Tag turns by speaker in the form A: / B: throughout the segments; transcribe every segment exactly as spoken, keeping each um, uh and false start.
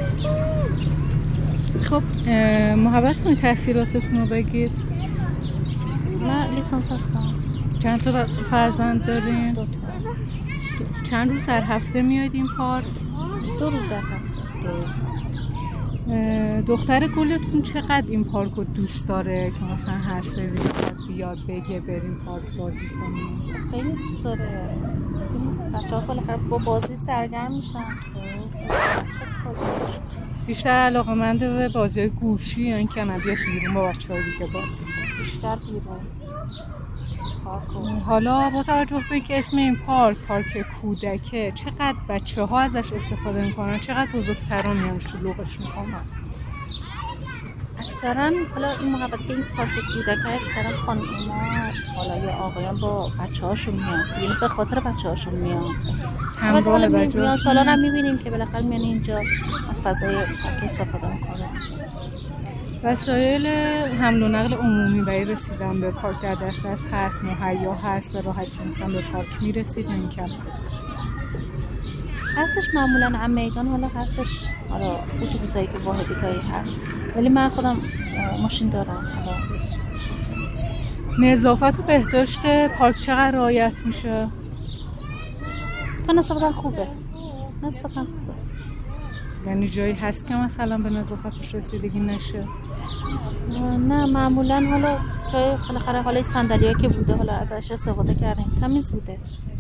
A: خب محبت کنید تحصیلاتتون رو بگید.
B: من لیسانس هستم.
A: چند تا فرزند دارین؟
B: دو تا.
A: چند روز در هفته میاید این پارک؟
B: دو روز در هفته.
A: دختر گلتون چقدر این پارک رو دوست داره که مثلا هر سری بیاد بگه بریم پارک بازی کنیم؟
B: خیلی دوست داره. بچه ها بالاخره با بازی سرگرم میشن.
A: بیشتر علاقه‌منده به بازی گوشی یا اینکه نه بیاد بیرون با بچه‌ها دیگه بازی کنه؟
B: بیشتر بیرون.
A: حالا با توجه به اینکه اسم این پارک پارک کودکه، چقدر بچه‌ها ازش استفاده میکنن؟ چقدر بزرگترا میان شلوغش میکنن؟
B: اکثرا حالا این محبت به این پارک کودک اکثرا خانم‌ها حالا یا آقایان با بچه‌هاشون میان، یعنی به خاطر بچه‌هاشون میان.
A: همراه بچه‌ها
B: میان سالان هم می‌بینیم که بالاخره میان اینجا از فضای پارک استفاده میکنن.
A: وسایل حمل و نقل عمومی برای رسیدن به پارک در دسترس هست، مهیا هست، به راحتی مثلا به پارک میرسید نمی‌کنه؟
B: هستش معمولا هم میدان حالا هستش، حالا اتوبوسایی که واحدگاهی هست، ولی من خودم ماشین دارم. حالا
A: نظافت و بهداشت پارک چقدر رعایت میشه؟
B: تا نسبتا خوبه. نسبتا خوبه.
A: یعنی جایی هست که مثلا به نظافتش رسیدگی نشه؟
B: نه معمولا حالا جای بالاخره حالا صندلیایی که بوده حالا ازش استفاده کردیم، تمیز بوده.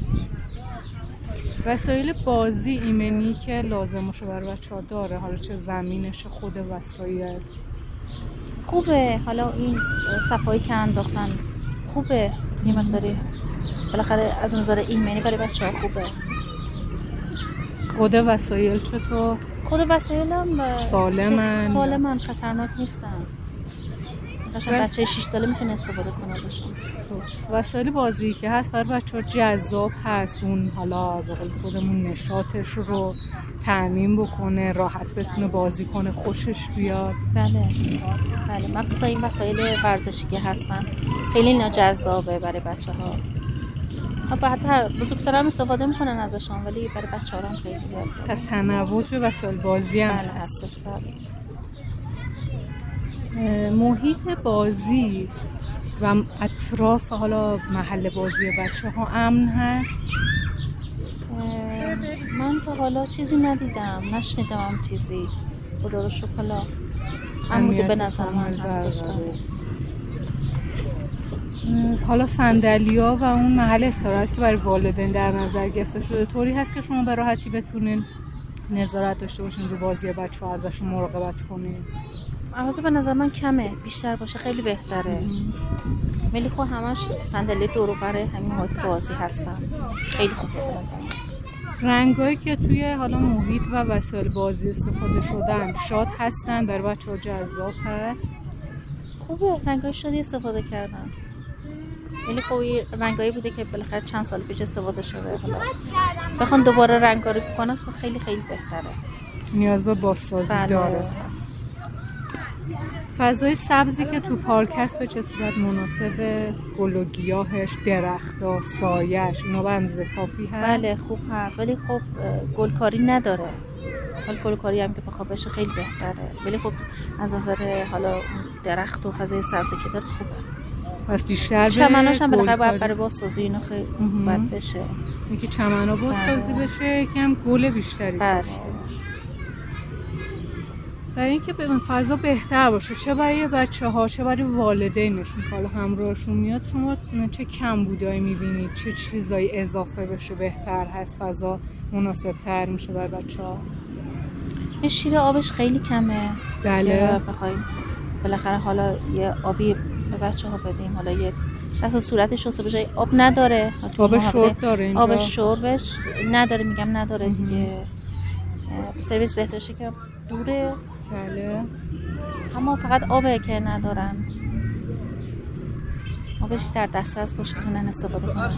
A: وسایل بازی ایمنی که لازمشه برای بچه‌ها داره، حالا چه زمینش خود وسایل
B: خوبه. حالا این صفایی که انداختن خوبه، یه مقداری بالاخره از نظر ایمنی برای بچه‌ها خوبه.
A: خود وسایل چطور؟
B: خود وسایل هم
A: سالمن؟
B: سالمن، خطرناک نیستن. قشنگ بس... بچه شش ساله میتونه استفاده کنه ازشون.
A: وسایل بازی که هست برای بچه‌ها جذاب هست، اون حالا به قول خودمون نشاطش رو تامین بکنه، راحت بتونه بازی کنه، خوشش بیاد.
B: بله بله، مخصوصا این وسایل ورزشی که هستن خیلی اینا جذابه برای بچه‌ها. ها حتی بزرگسالان هم استفاده میکنن ازشون، ولی برای بچه‌ها هم خیلی جذابه.
A: پس تنوع به وسایل بازی هم
B: بله هستش. بله.
A: محیط بازی و اطراف حالا محل بازی بچه ها امن هست؟
B: من تا حالا چیزی ندیدم، نشنیدم چیزی. خدا رو شکر حالا امنیت به نظر من هستش.
A: حالا صندلی‌ها و اون محل استراحت که برای والدین در نظر گرفته شده طوری هست که شما به راحتی بتونین نظارت داشته باشین رو بازی بچه‌ها، ازشون مراقبت کنین؟
B: البته به نظر من کمه، بیشتر باشه خیلی بهتره. ولی خب همش صندلی دور و بر همین محیط بازی هستن، خیلی خوبه به نظر من.
A: رنگایی که توی حالا محیط و وسایل بازی استفاده شدن شاد هستن، برای بچه‌ها جذاب هست؟
B: خوبه، رنگای شادی استفاده کردن. ولی خب رنگایی بوده که بالاخره چند سال پیش استفاده شده، حالا بخوان دوباره رنگا رو بکنن خیلی خیلی بهتره.
A: نیاز به بازسازی
B: بله.
A: داره. فضای سبزی که تو پارک هست به چه صورت مناسبه؟ گل و گیاهش، درخت‌ها، سایه‌اش، اینا به اندازه کافی هست؟
B: بله خوب هست، ولی خب گلکاری نداره. حالا گلکاری هم که بخواد بشه خیلی بهتره، ولی خب از نظر حالا درخت و فضای سبزی که داره خوبه.
A: پس بیشتر به
B: چمناش هم بالاخره باید برای بازسازی اینا خیلی باید بشه.
A: یکی چمنا بازسازی بشه، یکم گل بیشتری باشه. برای اینکه به فضا بهتر باشه، چه برای بچه‌ها چه برای والدینشون که حالا همراهشون میاد، شما چه کمبودایی می‌بینید؟ چه چیزایی اضافه بشه بهتر هست، فضا مناسب‌تر میشه برای بچه‌ها؟
B: شیر آبش خیلی کمه.
A: بله.
B: بخوایم بالاخره حالا یه آبی به بچه‌ها بدیم، حالا یه دست و صورتش رو به جای آب نداره.
A: آب شرب داره اینجا؟
B: آب شربش نداره، میگم نداره دیگه. سرویس بهداشتی که دوره.
A: بله.
B: اما فقط آبه که ندارن. آبش در دسترس باشه بتونن استفاده کنن.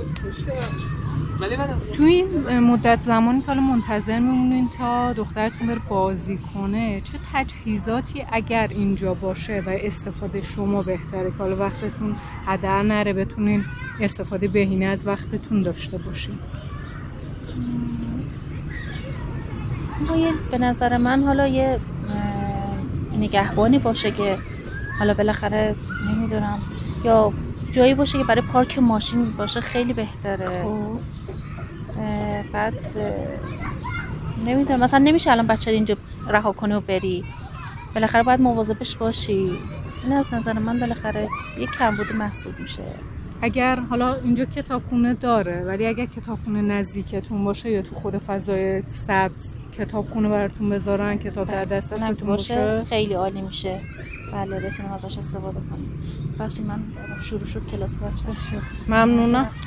A: تو این مدت زمانی که حالا منتظر میمونین تا دخترتون بره بازی کنه، چه تجهیزاتی اگر اینجا باشه و استفاده شما بهتره که حالا وقتتون هدر نره، بتونین استفاده بهینه از وقتتون داشته باشین؟
B: ما یه به نظر من حالا یه نگهبانی باشه که حالا بالاخره نمیدونم یا جایی باشه که برای پارک ماشین باشه خیلی بهتره.
A: خب
B: بعد نمیدونم مثلا نمیشه الان بچه اینجا رها کنی و بری، بالاخره باید مواظبش باشی. این از نظر من بالاخره یک کمبود محسوب میشه.
A: اگر حالا اینجا کتابخونه داره ولی اگر کتابخونه نزدیکتون باشه یا تو خود فضای سبز کتابخونه براتون بذارن، کتاب در دسترستون باشه،
B: خیلی عالی میشه. بله بتونم ازش استفاده کنیم. بخشی من شروع شد کلاس بچه‌ها.
A: ممنونم.